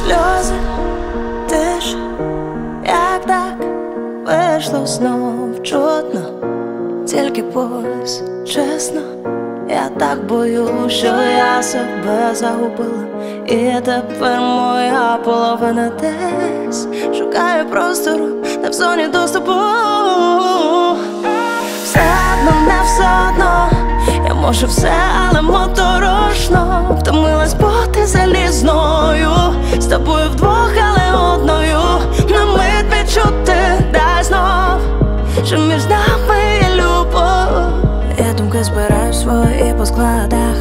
сльози, тиша, як так вийшло знов чутно, тільки пульс, чесно. Я так боюсь, що я себе загубила, і тепер моя половина десь шукає простору, не в зоні доступу. Все одно, не все одно, я можу все, але моторошно. Втомилась бути залізною, з тобою вдвох, але одною. На мить відчути, дай знов, що між нами є любов. Я думки збираю свої по складах,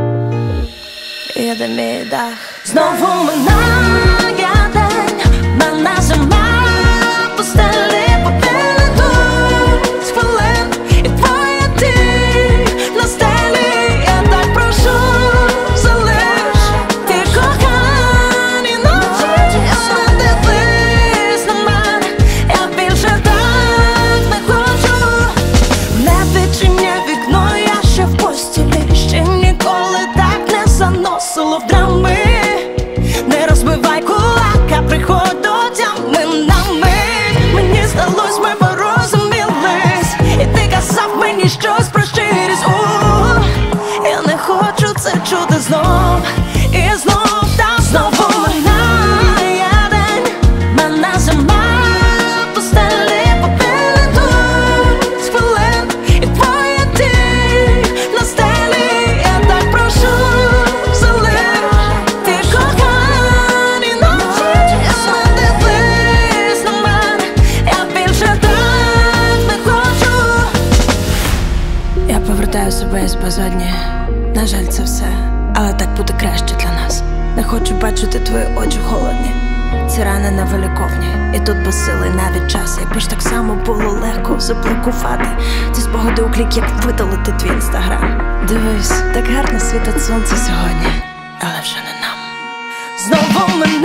їде мій дах. Знову минає день, мене зима по стелі попилитуть хвилин, і твоя ти на стелі. Я так прошу, залиш ти кохані ночі, але дивись на мене, я більше так не хочу. Не відчиняй вікно, я ще в постілі, ще ніколи так не заносило в драми. Не розбивай кулака, приходь до тями на мить. Мені здалось, ми порозумілись, і ти казав мені щось про щирість. Я не хочу це чути знов і знов, та знову минає день, мене зима по стелі попилитуть хвилин, і твоя ти на стелі. Я так прошу, залиш ти кохані ночі, але дивись на мене, я більше так не хочу. Я повертаю себе із безодні, на жаль, це все, але так буде краще для нас. Не хочу бачити твої очі холодні, ці рани невиліковні, і тут безсилий навіть час. Якби ж так само було легко заблокувати ці спогади у клік, як видалити твій інстаграм. Дивись, так гарно світить сонце сьогодні, але вже не нам. Знову мене